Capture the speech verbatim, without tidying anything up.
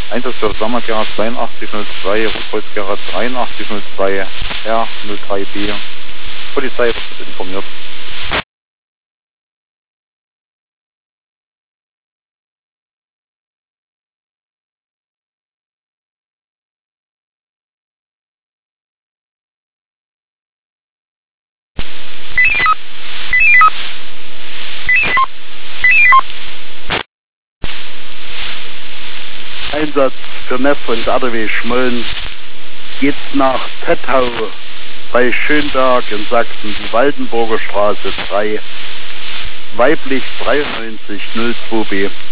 Einsatz für Sommergera zweiundachtzig null zwei, Rotkreuzgera dreiundachtzig null zwei, R null drei B. Polizei wird informiert. Einsatz für Neff und R D W Schmölln geht nach Tettau bei Schönberg in Sachsen, die Waldenburger Straße drei, weiblich dreiundneunzig null zwei B.